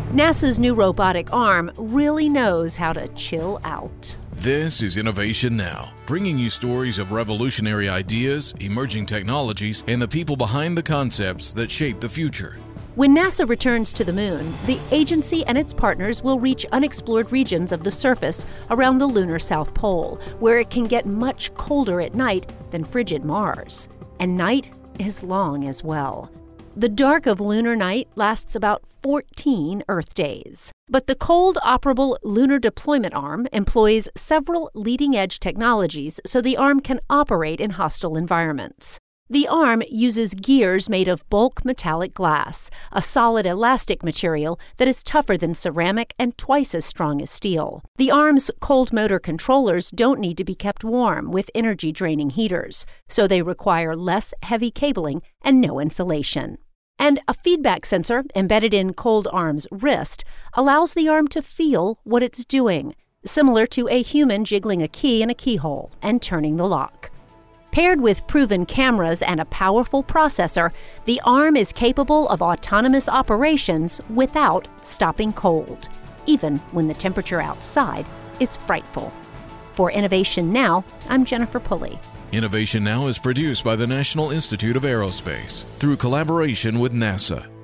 NASA's new robotic arm really knows how to chill out. This is Innovation Now, bringing you stories of revolutionary ideas, emerging technologies, and the people behind the concepts that shape the future. When NASA returns to the moon, the agency and its partners will reach unexplored regions of the surface around the lunar South Pole, where it can get much colder at night than frigid Mars. And night is long as well. The dark of lunar night lasts about 14 Earth days. But the cold operable Lunar Deployment Arm employs several leading-edge technologies so the arm can operate in hostile environments. The arm uses gears made of bulk metallic glass, a solid elastic material that is tougher than ceramic and twice as strong as steel. The arm's cold motor controllers don't need to be kept warm with energy-draining heaters, so they require less heavy cabling and no insulation. And a feedback sensor embedded in Cold Arm's wrist allows the arm to feel what it's doing, similar to a human jiggling a key in a keyhole and turning the lock. Paired with proven cameras and a powerful processor, the arm is capable of autonomous operations without stopping cold, even when the temperature outside is frightful. For Innovation Now, I'm Jennifer Pulley. Innovation Now is produced by the National Institute of Aerospace through collaboration with NASA.